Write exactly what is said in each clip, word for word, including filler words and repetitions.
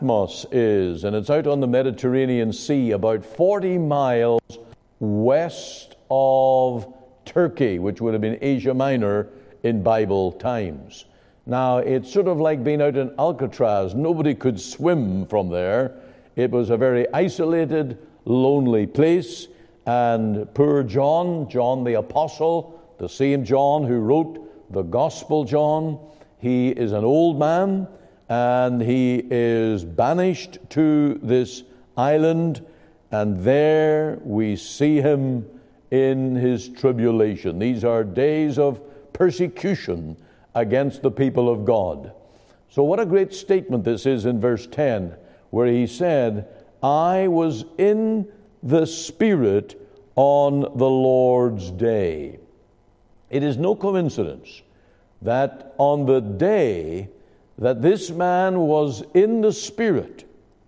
Patmos is, and it's out on the Mediterranean Sea, about forty miles west of Turkey, which would have been Asia Minor in Bible times. Now, it's sort of like being out in Alcatraz. Nobody could swim from there. It was a very isolated, lonely place, and poor John, John the Apostle, the same John who wrote the Gospel John, he is an old man, and he is banished to this island, and there we see him in his tribulation. These are days of persecution against the people of God. So what a great statement this is in verse ten, where he said, I was in the Spirit on the Lord's day. It is no coincidence that on the day that this man was in the Spirit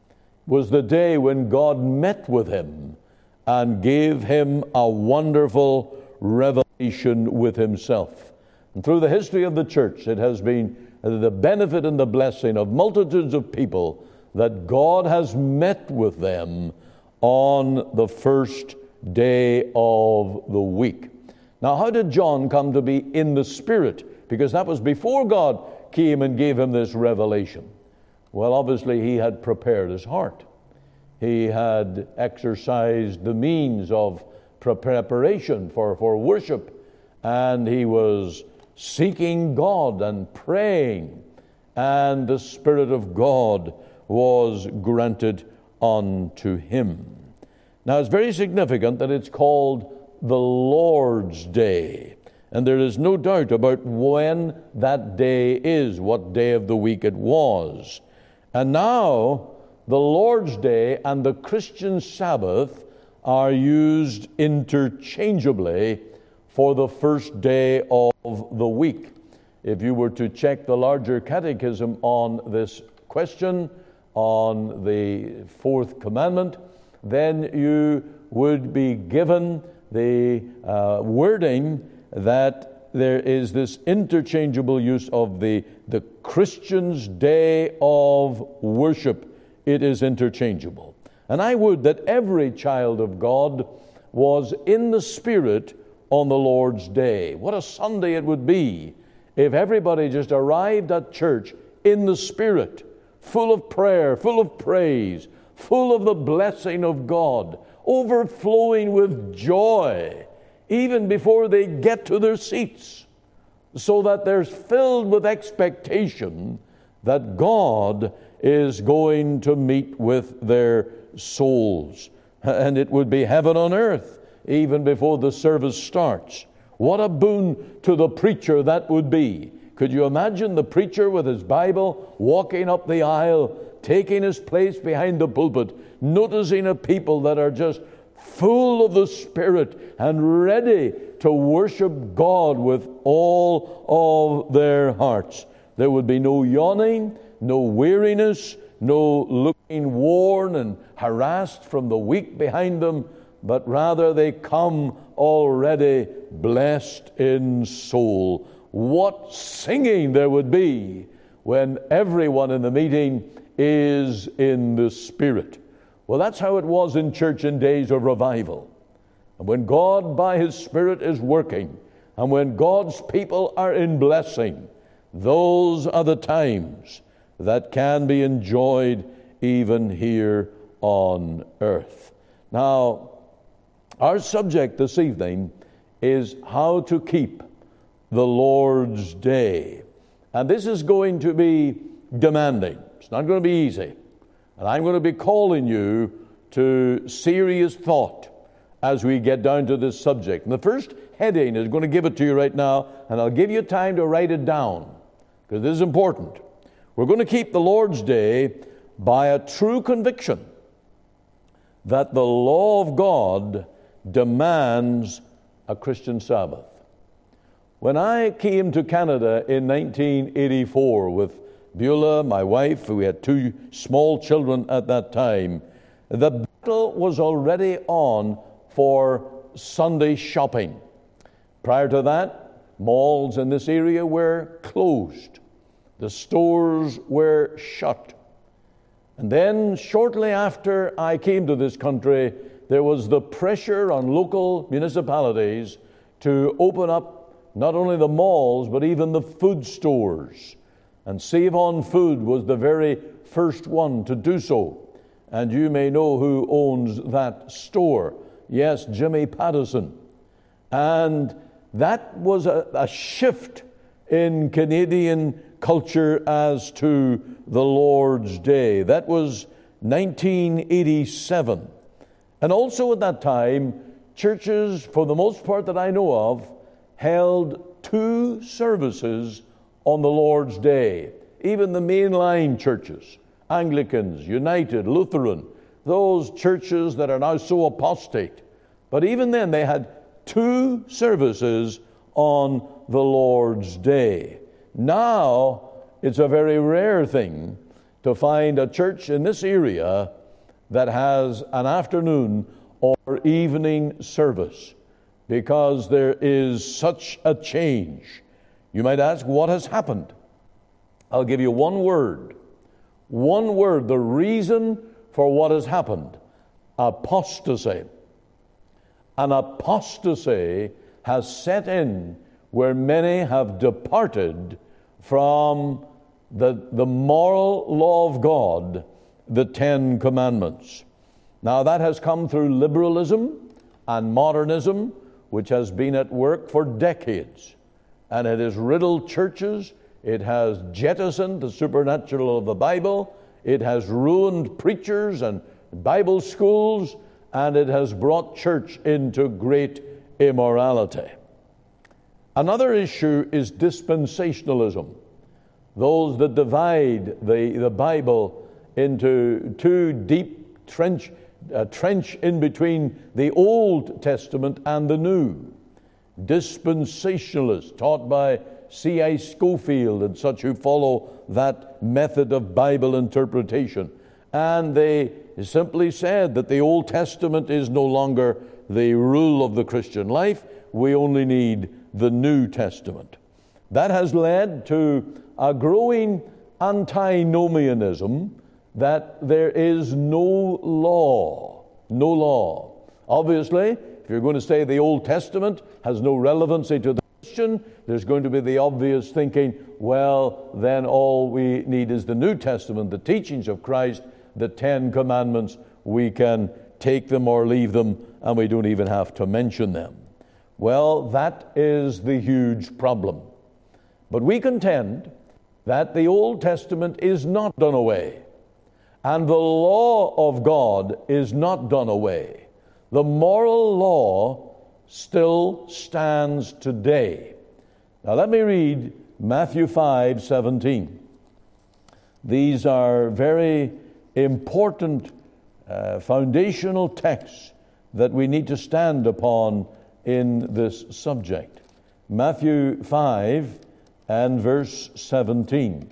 was the day when God met with him and gave him a wonderful revelation with himself. And through the history of the church, it has been the benefit and the blessing of multitudes of people that God has met with them on the first day of the week. Now, how did John come to be in the Spirit? Because that was before God came and gave him this revelation. Well, obviously, he had prepared his heart. He had exercised the means of preparation for, for worship, and he was seeking God and praying, and the Spirit of God was granted unto him. Now, it's very significant that it's called the Lord's Day, and there is no doubt about when that day is, what day of the week it was. And now, the Lord's Day and the Christian Sabbath are used interchangeably for the first day of the week. If you were to check the larger catechism on this question, on the fourth commandment, then you would be given the uh, wording that there is this interchangeable use of the, the Christian's day of worship. It is interchangeable. And I would that every child of God was in the Spirit on the Lord's Day. What a Sunday it would be if everybody just arrived at church in the Spirit, full of prayer, full of praise, full of the blessing of God, overflowing with joy, even before they get to their seats, so that they're filled with expectation that God is going to meet with their souls. And it would be heaven on earth even before the service starts. What a boon to the preacher that would be. Could you imagine the preacher with his Bible walking up the aisle, taking his place behind the pulpit, noticing a people that are just full of the Spirit and ready to worship God with all of their hearts? There would be no yawning, no weariness, no looking worn and harassed from the week behind them, but rather they come already blessed in soul. What singing there would be when everyone in the meeting is in the Spirit. Well, that's how it was in church in days of revival. And when God by His Spirit is working, and when God's people are in blessing, those are the times that can be enjoyed even here on earth. Now, our subject this evening is how to keep the Lord's Day. And this is going to be demanding. It's not going to be easy. And I'm going to be calling you to serious thought as we get down to this subject. And the first heading is going to give it to you right now, and I'll give you time to write it down, because this is important. We're going to keep the Lord's Day by a true conviction that the law of God demands a Christian Sabbath. When I came to Canada in nineteen eighty-four with Beulah, my wife, we had two small children at that time, the battle was already on for Sunday shopping. Prior to that, malls in this area were closed. The stores were shut. And then shortly after I came to this country, there was the pressure on local municipalities to open up not only the malls, but even the food stores. And Save On Food was the very first one to do so. And you may know who owns that store. Yes, Jimmy Pattison. And that was a, a shift in Canadian culture as to the Lord's Day. That was nineteen eighty-seven. And also at that time, churches, for the most part that I know of, held two services on the Lord's Day. Even the mainline churches, Anglicans, United, Lutheran, those churches that are now so apostate. But even then, they had two services on the Lord's Day. Now, it's a very rare thing to find a church in this area that has an afternoon or evening service, because there is such a change. You might ask, what has happened? I'll give you one word. One word, the reason for what has happened. Apostasy. An apostasy has set in where many have departed from the, the moral law of God, the Ten Commandments. Now that has come through liberalism and modernism, which has been at work for decades. And it has riddled churches. It has jettisoned the supernatural of the Bible. It has ruined preachers and Bible schools. And it has brought church into great immorality. Another issue is dispensationalism. Those that divide the, the Bible into two deep trench, uh, trench in between the Old Testament and the New. Dispensationalists, taught by C I Scofield and such who follow that method of Bible interpretation. And they simply said that the Old Testament is no longer the rule of the Christian life. We only need the New Testament. That has led to a growing antinomianism, that there is no law. No law. Obviously, if you're going to say the Old Testament has no relevancy to the Christian, there's going to be the obvious thinking, well, then all we need is the New Testament, the teachings of Christ, the Ten Commandments. We can take them or leave them, and we don't even have to mention them. Well, that is the huge problem. But we contend that the Old Testament is not done away, and the law of God is not done away. The moral law still stands today. Now let me read Matthew five seventeen. These are very important uh, foundational texts that we need to stand upon in this subject. Matthew five and verse seventeen.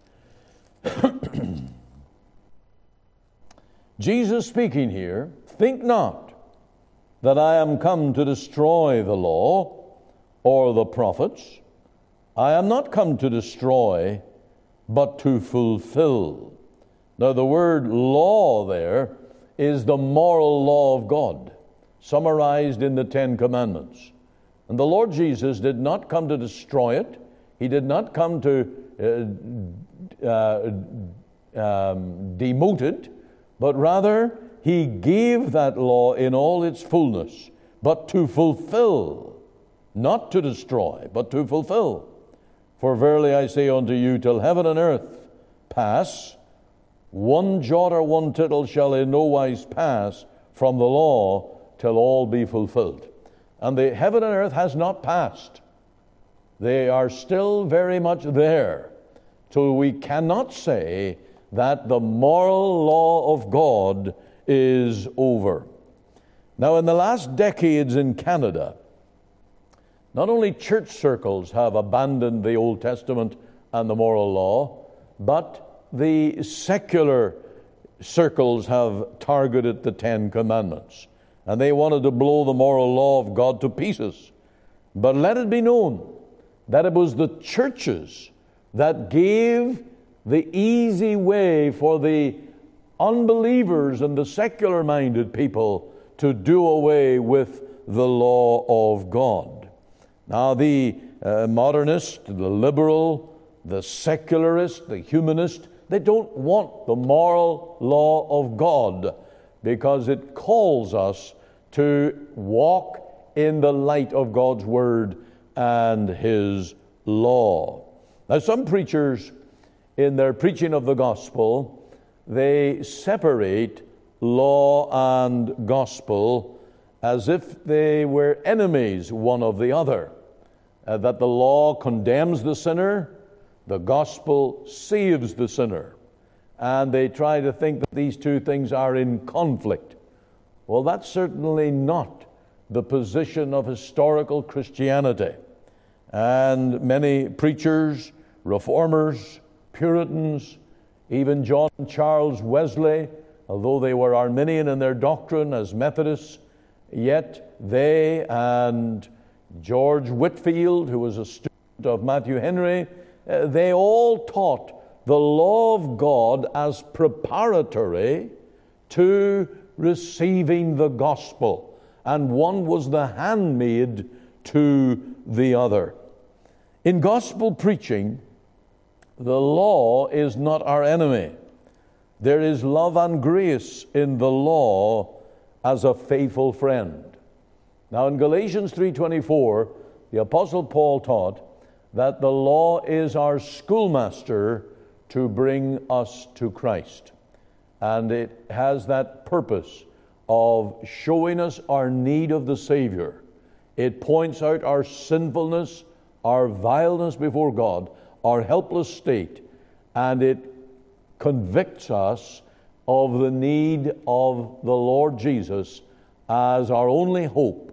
Jesus speaking here, think not that I am come to destroy the law or the prophets. I am not come to destroy, but to fulfill. Now the word law there is the moral law of God, summarized in the Ten Commandments. And the Lord Jesus did not come to destroy it. He did not come to uh, uh, um, demote it, but rather he gave that law in all its fullness, but to fulfill, not to destroy, but to fulfill. For verily I say unto you, till heaven and earth pass, one jot or one tittle shall in no wise pass from the law till all be fulfilled. And the heaven and earth has not passed. They are still very much there. So we cannot say that the moral law of God is over. Now, in the last decades in Canada, not only church circles have abandoned the Old Testament and the moral law, but the secular circles have targeted the Ten Commandments. And they wanted to blow the moral law of God to pieces. But let it be known that it was the churches that gave the easy way for the unbelievers and the secular-minded people to do away with the law of God. Now, the uh, modernist, the liberal, the secularist, the humanist, they don't want the moral law of God because it calls us to walk in the light of God's Word and His law. Now, some preachers, in their preaching of the gospel, they separate law and gospel as if they were enemies one of the other, uh, that the law condemns the sinner, the gospel saves the sinner, and they try to think that these two things are in conflict. Well, that's certainly not the position of historical Christianity. And many preachers, reformers, Puritans, even John and Charles Wesley, although they were Arminian in their doctrine as Methodists, yet they and George Whitefield, who was a student of Matthew Henry, uh, they all taught the law of God as preparatory to receiving the gospel, and one was the handmaid to the other. In gospel preaching, the law is not our enemy. There is love and grace in the law as a faithful friend. Now, in Galatians three twenty-four, the Apostle Paul taught that the law is our schoolmaster to bring us to Christ. And it has that purpose of showing us our need of the Savior. It points out our sinfulness, our vileness before God, our helpless state, and it convicts us of the need of the Lord Jesus as our only hope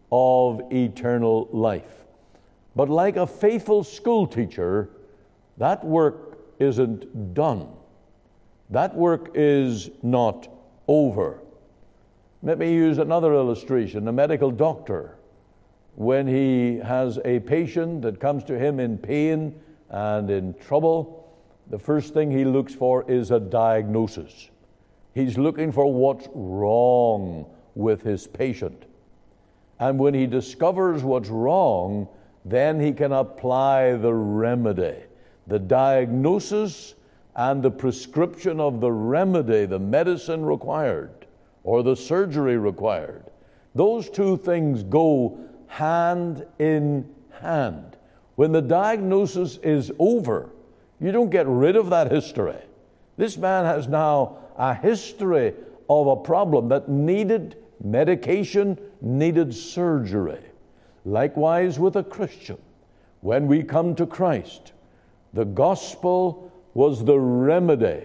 of eternal life. But like a faithful school teacher, that work isn't done. That work is not over. Let me use another illustration. A medical doctor, when he has a patient that comes to him in pain and in trouble, the first thing he looks for is a diagnosis. He's looking for what's wrong with his patient. And when he discovers what's wrong, then he can apply the remedy. The diagnosis and the prescription of the remedy, the medicine required, or the surgery required. Those two things go hand in hand. When the diagnosis is over, you don't get rid of that history. This man has now a history of a problem that needed medication, needed surgery. Likewise with a Christian. When we come to Christ, the gospel was the remedy.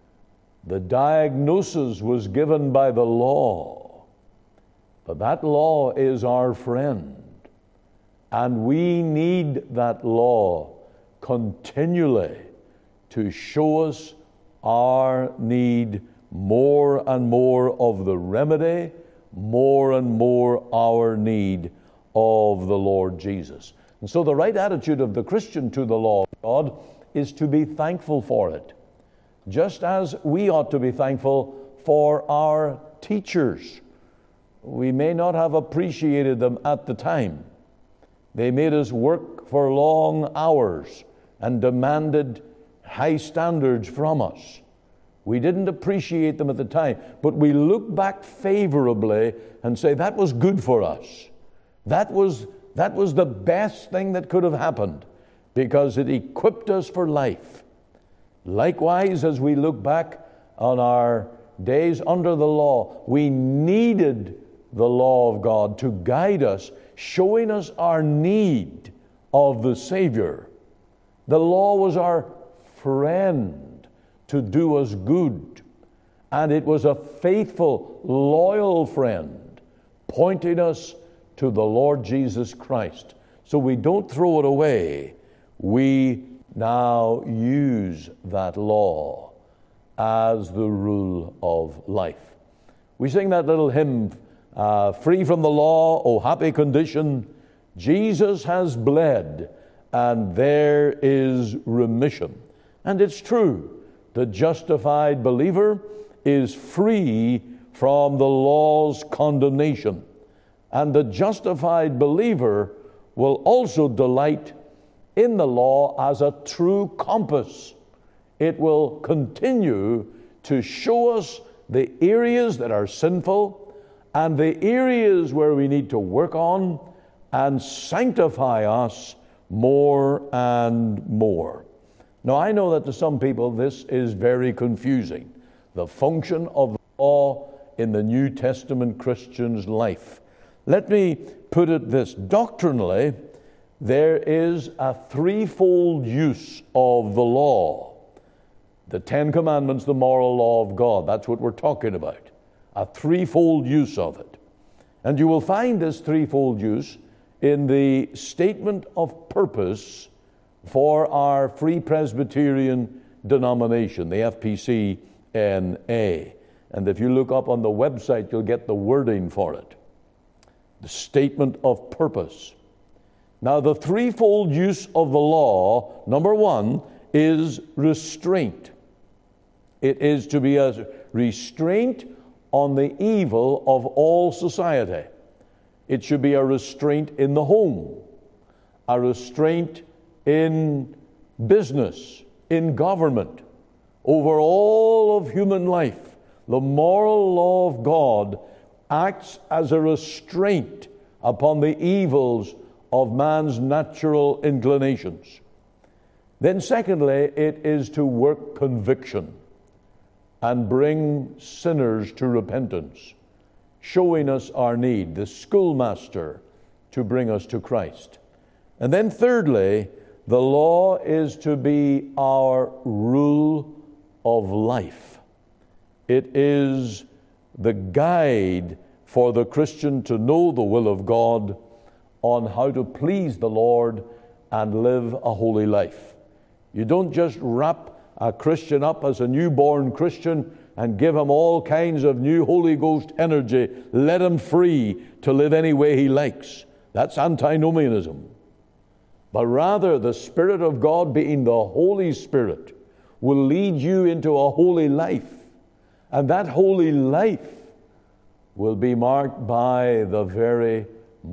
The diagnosis was given by the law. But that law is our friend. And we need that law continually to show us our need more and more of the remedy, more and more our need of the Lord Jesus. And so the right attitude of the Christian to the law of God is to be thankful for it, just as we ought to be thankful for our teachers. We may not have appreciated them at the time. They made us work for long hours and demanded high standards from us. We didn't appreciate them at the time, but we look back favorably and say that was good for us. That was, that was the best thing that could have happened because it equipped us for life. Likewise, as we look back on our days under the law, we needed the law of God to guide us, showing us our need of the Savior. The law was our friend to do us good, and it was a faithful, loyal friend pointing us to the Lord Jesus Christ. So we don't throw it away. We now use that law as the rule of life. We sing that little hymn, uh, free from the law, O happy condition, Jesus has bled, and there is remission. And it's true. The justified believer is free from the law's condemnation. And the justified believer will also delight in the law as a true compass. It will continue to show us the areas that are sinful and the areas where we need to work on and sanctify us more and more. Now, I know that to some people this is very confusing, the function of the law in the New Testament Christian's life. Let me put it this. Doctrinally, there is a threefold use of the law. The Ten Commandments, the moral law of God, that's what we're talking about. A threefold use of it. And you will find this threefold use in the statement of purpose for our Free Presbyterian denomination, the F P C N A. And if you look up on the website, you'll get the wording for it. The statement of purpose. Now, the threefold use of the law, number one, is restraint. It is to be a restraint on the evil of all society. It should be a restraint in the home, a restraint in business, in government, over all of human life. The moral law of God acts as a restraint upon the evils of man's natural inclinations. Then secondly, it is to work conviction and bring sinners to repentance, showing us our need, the schoolmaster to bring us to Christ. And then thirdly, the law is to be our rule of life. It is the guide for the Christian to know the will of God on how to please the Lord and live a holy life. You don't just wrap a Christian up as a newborn Christian and give him all kinds of new Holy Ghost energy, let him free to live any way he likes. That's antinomianism. But rather, the Spirit of God, being the Holy Spirit, will lead you into a holy life. And that holy life will be marked by the very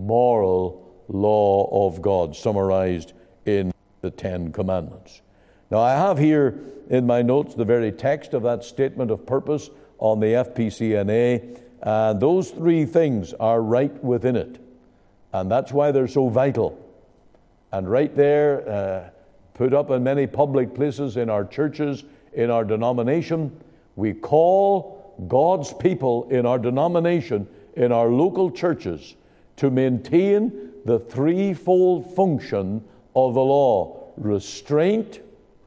moral law of God, summarized in the Ten Commandments. Now, I have here in my notes the very text of that statement of purpose on the F P C N A, and those three things are right within it. And that's why they're so vital. And right there, uh, put up in many public places in our churches, in our denomination, we call God's people in our denomination, in our local churches, to maintain the threefold function of the law: restraint,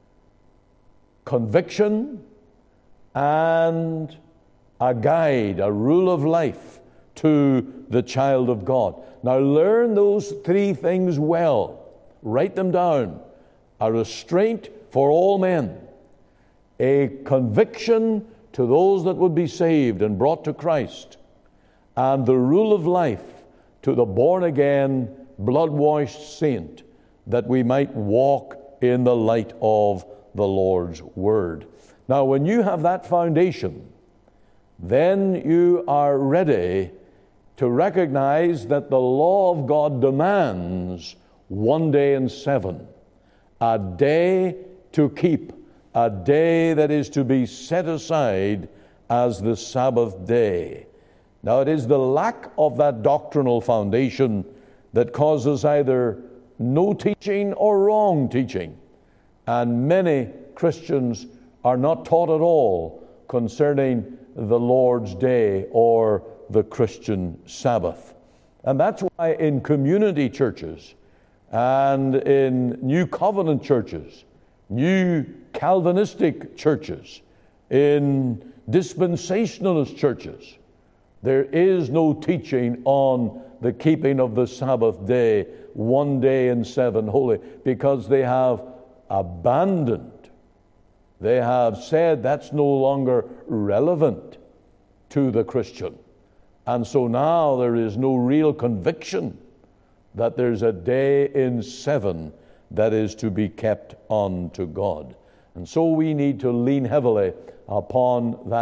conviction, and a guide, a rule of life to the child of God. Now learn those three things well. Write them down. A restraint for all men, a conviction to those that would be saved and brought to Christ, and the rule of life to the born-again, blood-washed saint, that we might walk in the light of the Lord's Word. Now, when you have that foundation, then you are ready to recognize that the law of God demands one day in seven, a day to keep, a day that is to be set aside as the Sabbath day. Now, it is the lack of that doctrinal foundation that causes either no teaching or wrong teaching. And many Christians are not taught at all concerning the Lord's Day or the Christian Sabbath. And that's why in community churches and in New Covenant churches, New Calvinistic churches, in dispensationalist churches, there is no teaching on the keeping of the Sabbath day, one day in seven holy, because they have abandoned. They have said that's no longer relevant to the Christian. And so now there is no real conviction that there's a day in seven that is to be kept unto God. And so we need to lean heavily upon that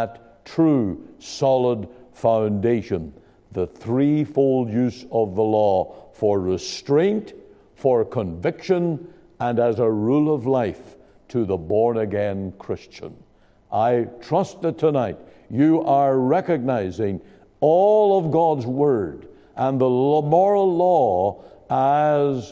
true, solid foundation. The threefold use of the law for restraint, for conviction, and as a rule of life to the born-again Christian. I trust that tonight you are recognizing all of God's Word and the moral law as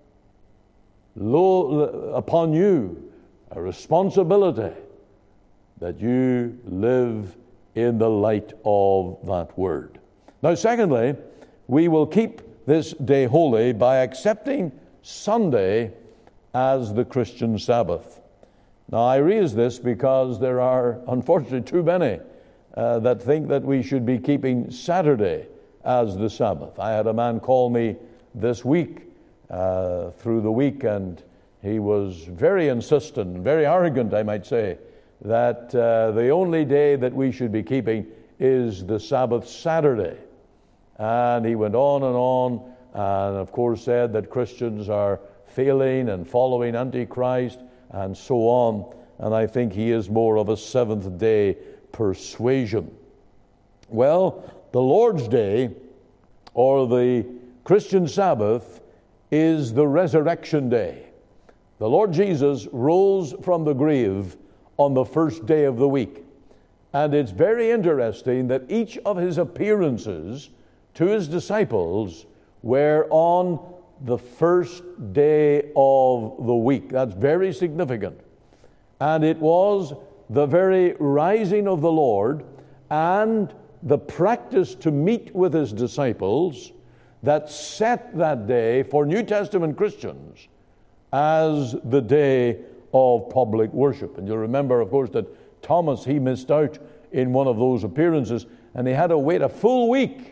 lo- upon you, a responsibility that you live in the light of that Word. Now, secondly, we will keep this day holy by accepting Sunday as the Christian Sabbath. Now, I raise this because there are, unfortunately, too many uh, that think that we should be keeping Saturday as the Sabbath. I had a man call me this week, uh, through the week, and he was very insistent, very arrogant, I might say, that uh, the only day that we should be keeping is the Sabbath Saturday. And he went on and on, and of course said that Christians are failing and following Antichrist and so on. And I think he is more of a Seventh-day persuasion. Well, the Lord's Day, or the Christian Sabbath, is the resurrection day. The Lord Jesus rose from the grave on the first day of the week. And it's very interesting that each of his appearances to his disciples were on the first day of the week. That's very significant. And it was the very rising of the Lord and the practice to meet with his disciples that set that day for New Testament Christians as the day of public worship. And you'll remember, of course, that Thomas, he missed out in one of those appearances, and he had to wait a full week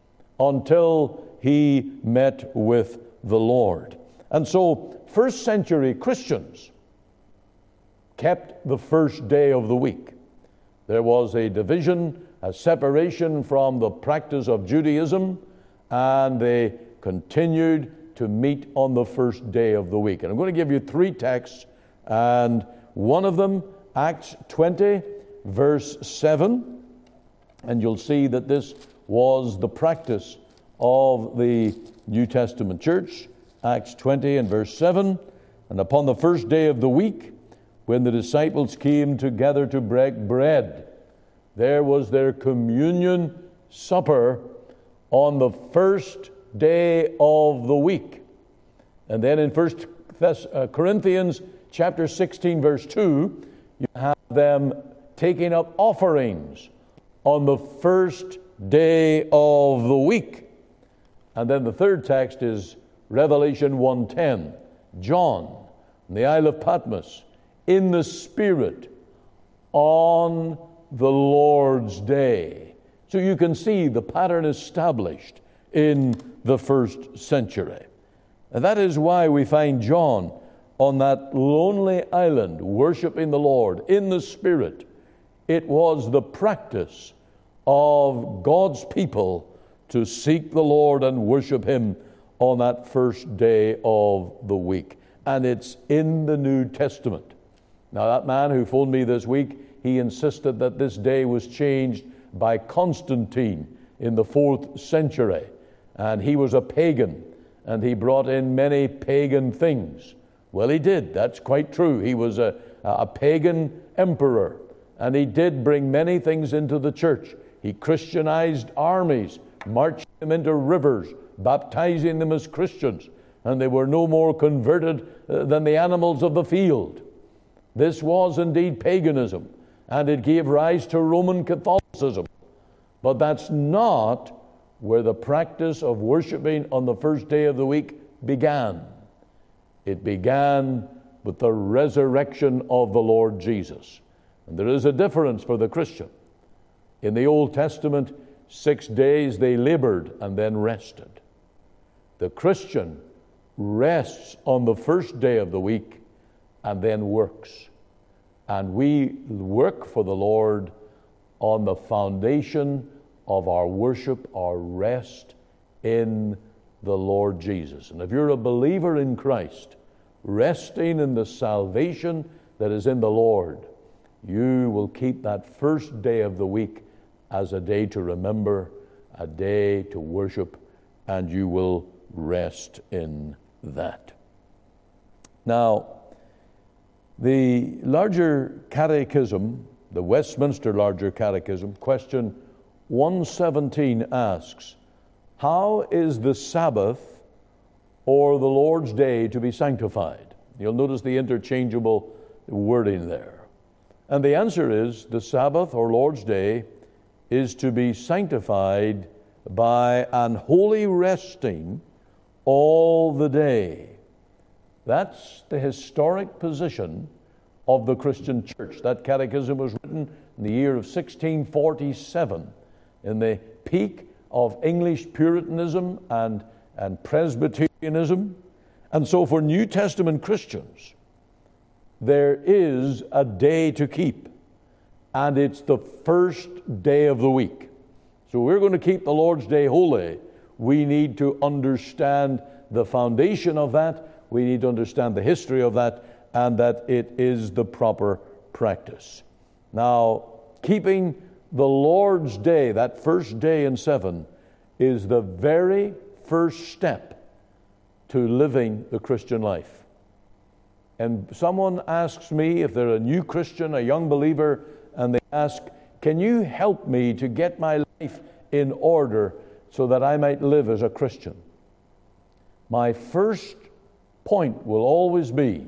until he met with the Lord. And so, first century Christians kept the first day of the week. There was a division, a separation from the practice of Judaism, and they continued to meet on the first day of the week. And I'm going to give you three texts, and one of them, Acts twenty, verse seven, and you'll see that this was the practice of the New Testament church. Acts twenty and verse seven, and upon the first day of the week, when the disciples came together to break bread, there was their communion supper on the first day of the week. And then in First Corinthians chapter sixteen, verse two, you have them taking up offerings on the first day of the week. And then the third text is Revelation one ten. John, in the Isle of Patmos, in the Spirit, on the Lord's day. So you can see the pattern established in the first century. And that is why we find John on that lonely island worshiping the Lord in the Spirit. It was the practice of God's people to seek the Lord and worship Him on that first day of the week. And it's in the New Testament. Now, that man who phoned me this week, he insisted that this day was changed by Constantine in the fourth century. And he was a pagan, and he brought in many pagan things. Well, he did. That's quite true. He was a, a pagan emperor, and he did bring many things into the church. He Christianized armies, marching them into rivers, baptizing them as Christians, and they were no more converted uh, than the animals of the field. This was indeed paganism, and it gave rise to Roman Catholicism. But that's not where the practice of worshiping on the first day of the week began. It began with the resurrection of the Lord Jesus. And there is a difference for the Christian. In the Old Testament, six days they labored and then rested. The Christian rests on the first day of the week and then works. And we work for the Lord on the foundation of our worship, our rest in the Lord Jesus. And if you're a believer in Christ, resting in the salvation that is in the Lord, you will keep that first day of the week as a day to remember, a day to worship, and you will rest in that. Now, the larger catechism, the Westminster Larger Catechism, question one seventeen asks, how is the Sabbath or the Lord's Day to be sanctified? You'll notice the interchangeable wording there. And the answer is, the Sabbath or Lord's Day is to be sanctified by an holy resting all the day. That's the historic position of the Christian church. That catechism was written in the year of sixteen forty-seven, in the peak of English Puritanism and, and Presbyterianism. And so for New Testament Christians, there is a day to keep, and it's the first day of the week. So we're going to keep the Lord's Day holy. We need to understand the foundation of that. We need to understand the history of that, and that it is the proper practice. Now, keeping the Lord's Day, that first day in seven, is the very first step to living the Christian life. And someone asks me, if they're a new Christian, a young believer, and they ask, can you help me to get my life in order so that I might live as a Christian? My first point will always be,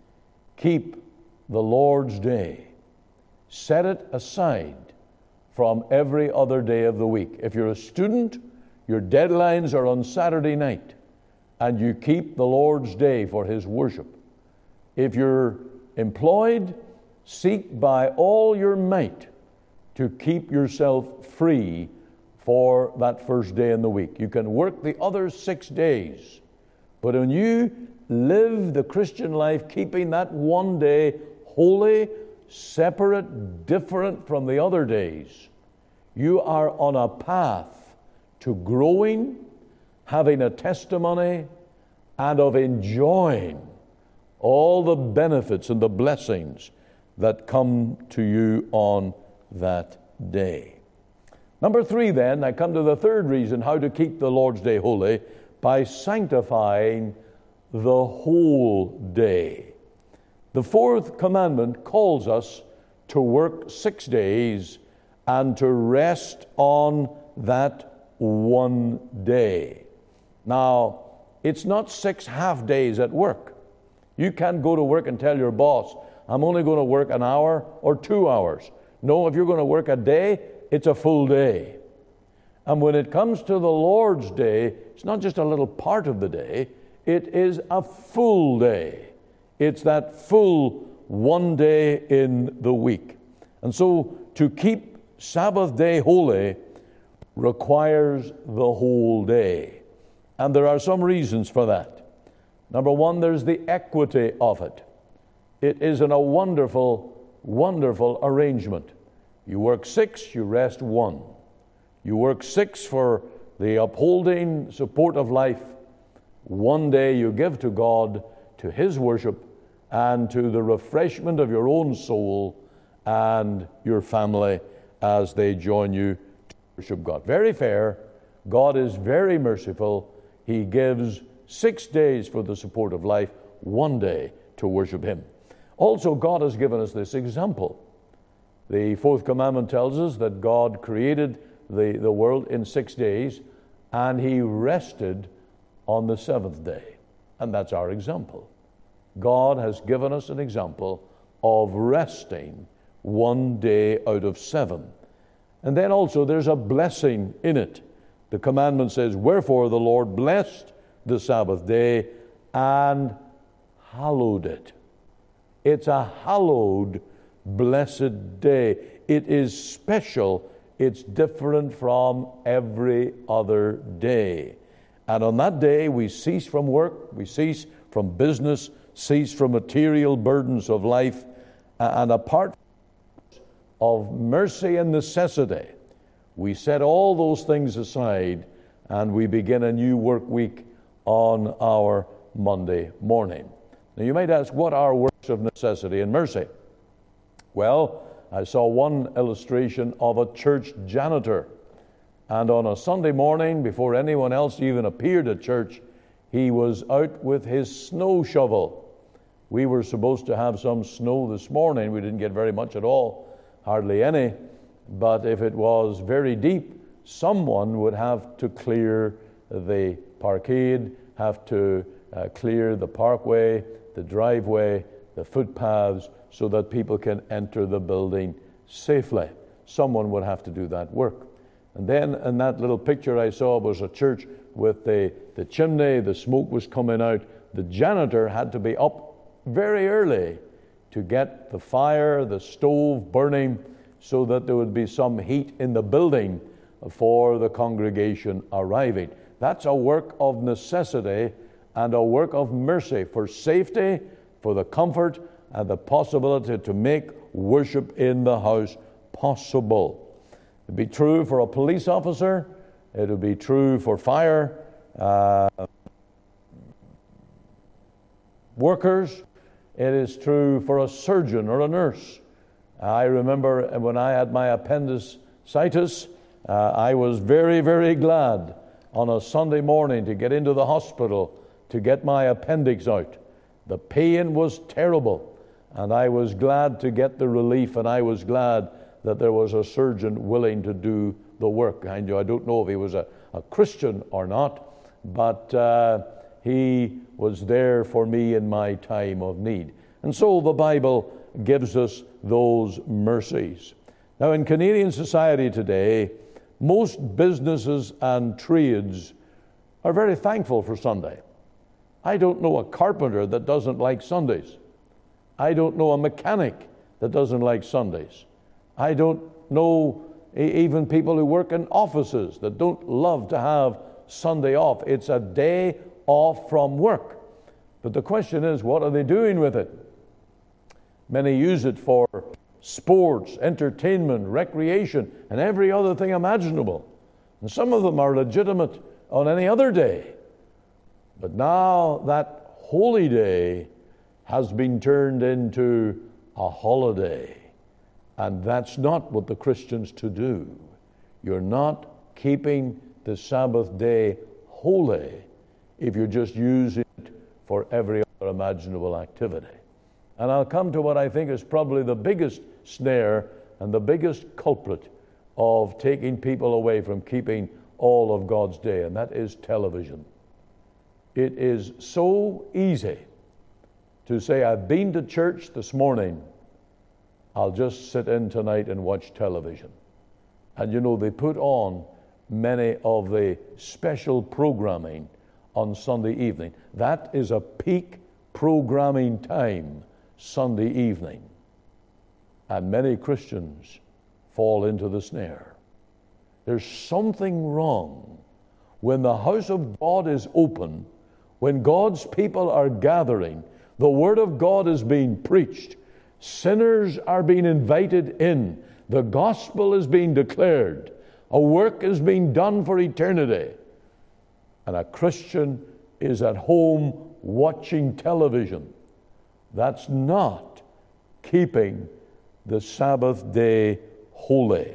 keep the Lord's Day. Set it aside from every other day of the week. If you're a student, your deadlines are on Saturday night, and you keep the Lord's Day for His worship. If you're employed, seek by all your might to keep yourself free for that first day in the week. You can work the other six days, but when you live the Christian life keeping that one day holy, separate, different from the other days, you are on a path to growing, having a testimony, and of enjoying all the benefits and the blessings that come to you on that day. Number three, then, I come to the third reason how to keep the Lord's Day holy, by sanctifying the whole day. The fourth commandment calls us to work six days and to rest on that one day. Now, it's not six half days at work. You can't go to work and tell your boss, I'm only going to work an hour or two hours. No, if you're going to work a day, it's a full day. And when it comes to the Lord's Day, it's not just a little part of the day, it is a full day. It's that full one day in the week. And so to keep Sabbath day holy requires the whole day. And there are some reasons for that. Number one, there's the equity of it. It is in a wonderful, wonderful arrangement. You work six, you rest one. You work six for the upholding support of life. One day you give to God, to His worship, and to the refreshment of your own soul and your family as they join you to worship God. Very fair. God is very merciful. He gives six days for the support of life, one day to worship Him. Also, God has given us this example. The fourth commandment tells us that God created the, the world in six days, and He rested on the seventh day. And that's our example. God has given us an example of resting one day out of seven. And then also there's a blessing in it. The commandment says, wherefore the Lord blessed the Sabbath day and hallowed it. It's a hallowed, blessed day. It is special. It's different from every other day. And on that day, we cease from work, we cease from business, cease from material burdens of life, and apart of mercy and necessity, we set all those things aside and we begin a new work week on our Monday morning. Now you might ask, what are works of necessity and mercy? Well, I saw one illustration of a church janitor. And on a Sunday morning, before anyone else even appeared at church, he was out with his snow shovel. We were supposed to have some snow this morning. We didn't get very much at all, hardly any. But if it was very deep, someone would have to clear the parkade, have to uh, clear the parkway, the driveway, the footpaths, so that people can enter the building safely. Someone would have to do that work. And then in that little picture I saw was a church with the, the chimney, the smoke was coming out. The janitor had to be up very early to get the fire, the stove burning, so that there would be some heat in the building for the congregation arriving. That's a work of necessity and a work of mercy for safety, for the comfort, and the possibility to make worship in the house possible. It would be true for a police officer. It would be true for fire uh, workers. It is true for a surgeon or a nurse. I remember when I had my appendicitis, uh, I was very, very glad on a Sunday morning to get into the hospital to get my appendix out. The pain was terrible, and I was glad to get the relief, and I was glad that there was a surgeon willing to do the work. I don't know if he was a, a Christian or not, but uh, he was there for me in my time of need. And so the Bible gives us those mercies. Now, in Canadian society today, most businesses and trades are very thankful for Sunday. I don't know a carpenter that doesn't like Sundays. I don't know a mechanic that doesn't like Sundays. I don't know even people who work in offices that don't love to have Sunday off. It's a day off from work. But the question is, what are they doing with it? Many use it for sports, entertainment, recreation, and every other thing imaginable. And some of them are legitimate on any other day. But now that holy day has been turned into a holiday. And that's not what the Christians to do. You're not keeping the Sabbath day holy if you're just using it for every other imaginable activity. And I'll come to what I think is probably the biggest snare and the biggest culprit of taking people away from keeping all of God's day, and that is television. It is so easy to say, I've been to church this morning, I'll just sit in tonight and watch television. And you know, they put on many of the special programming on Sunday evening. That is a peak programming time, Sunday evening. And many Christians fall into the snare. There's something wrong when the house of God is open, when God's people are gathering, the Word of God is being preached, sinners are being invited in, the gospel is being declared, a work is being done for eternity, and a Christian is at home watching television. That's not keeping the Sabbath day holy.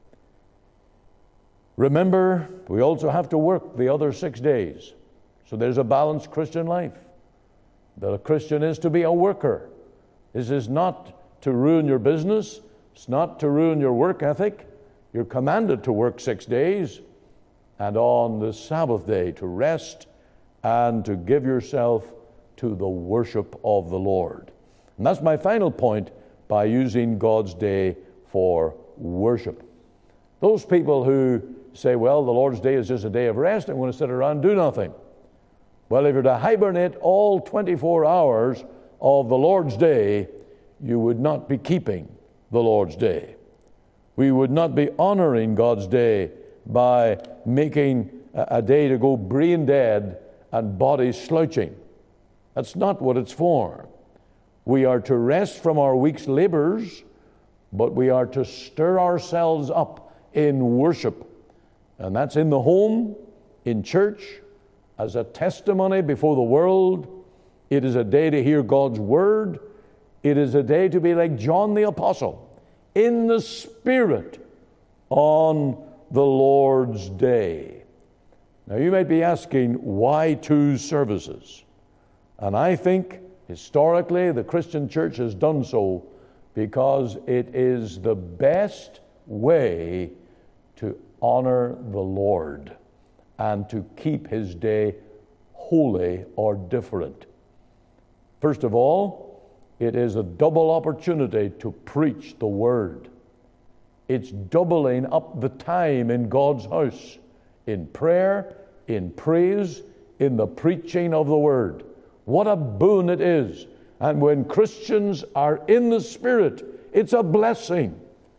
Remember, we also have to work the other six days. So there's a balanced Christian life. That a Christian is to be a worker. This is not to ruin your business. It's not to ruin your work ethic. You're commanded to work six days, and on the Sabbath day to rest and to give yourself to the worship of the Lord. And that's my final point, by using God's day for worship. Those people who say, well, the Lord's day is just a day of rest, I'm going to sit around and do nothing. Well, if you're to hibernate all twenty-four hours of the Lord's day, you would not be keeping the Lord's day. We would not be honoring God's day by making a day to go brain dead and body slouching. That's not what it's for. We are to rest from our week's labors, but we are to stir ourselves up in worship. And that's in the home, in church, as a testimony before the world. It is a day to hear God's word. It is a day to be like John the Apostle. in the Spirit on the Lord's day. Now you might be asking, why two services? And I think historically the Christian church has done so because it is the best way to honor the Lord and to keep His day holy or different. First of all, it is a double opportunity to preach the Word. It's doubling up the time in God's house, in prayer, in praise, in the preaching of the Word. What a boon it is. And when Christians are in the Spirit, it's a blessing.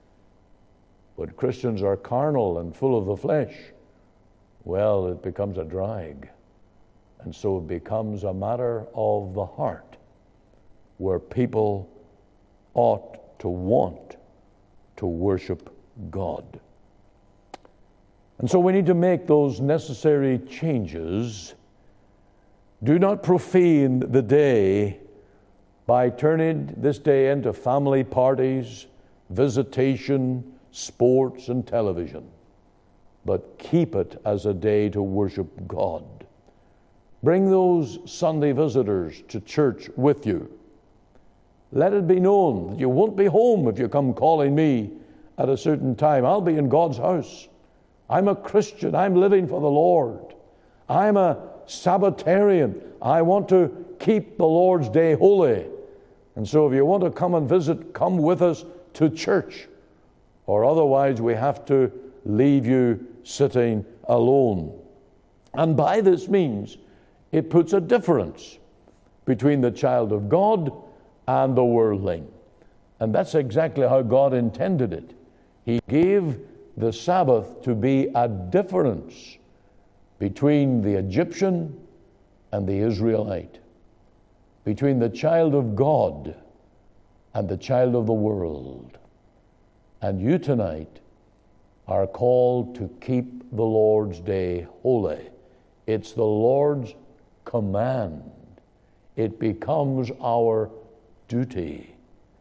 But Christians are carnal and full of the flesh, well, it becomes a drag. And so it becomes a matter of the heart, where people ought to want to worship God. And so we need to make those necessary changes. Do not profane the day by turning this day into family parties, visitation, sports, and television, but keep it as a day to worship God. Bring those Sunday visitors to church with you. Let it be known that you won't be home if you come calling me at a certain time. I'll be in God's house. I'm a Christian. I'm living for the Lord. I'm a Sabbatarian. I want to keep the Lord's day holy. And so if you want to come and visit, come with us to church. Or otherwise we have to leave you sitting alone. And by this means, it puts a difference between the child of God and the worldling. And that's exactly how God intended it. He gave the Sabbath to be a difference between the Egyptian and the Israelite, between the child of God and the child of the world. And you tonight are called to keep the Lord's day holy. It's the Lord's command. It becomes our duty,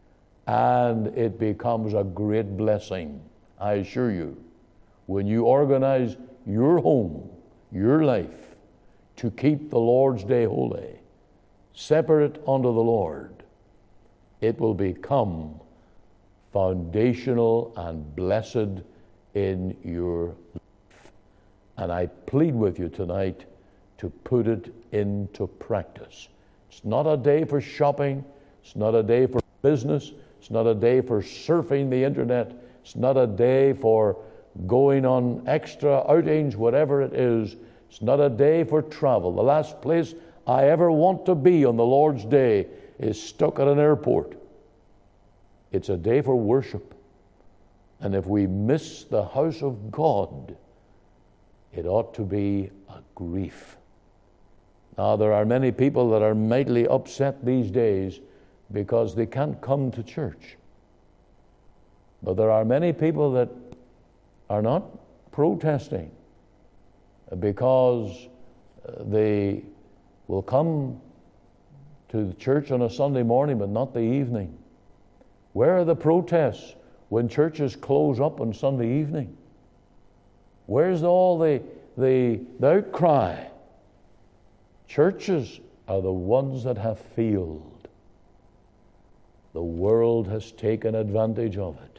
and it becomes a great blessing, I assure you, when you organize your home, your life, to keep the Lord's day holy, separate unto the Lord. It will become foundational and blessed in your life. And I plead with you tonight to put it into practice. It's not a day for shopping. It's not a day for business. It's not a day for surfing the internet. It's not a day for going on extra outings, whatever it is. It's not a day for travel. The last place I ever want to be on the Lord's day is stuck at an airport. It's a day for worship. And if we miss the house of God, it ought to be a grief. Now, there are many people that are mightily upset these days because they can't come to church. But there are many people that are not protesting because they will come to the church on a Sunday morning, but not the evening. Where are the protests when churches close up on Sunday evening? Where's all the, the, the outcry? Churches are the ones that have failed. The world has taken advantage of it.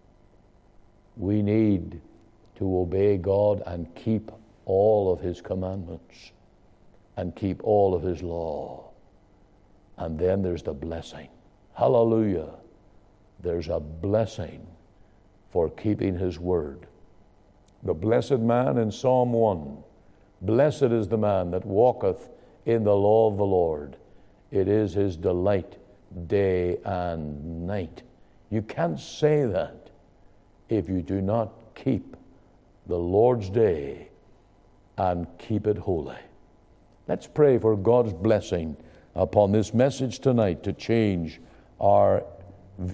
We need to obey God and keep all of His commandments and keep all of His law. And then there's the blessing. Hallelujah. There's a blessing for keeping His word. The blessed man in Psalm one, blessed is the man that walketh in the law of the Lord. It is his delight day and night. You can't say that if you do not keep the Lord's day and keep it holy. Let's pray for God's blessing upon this message tonight to change our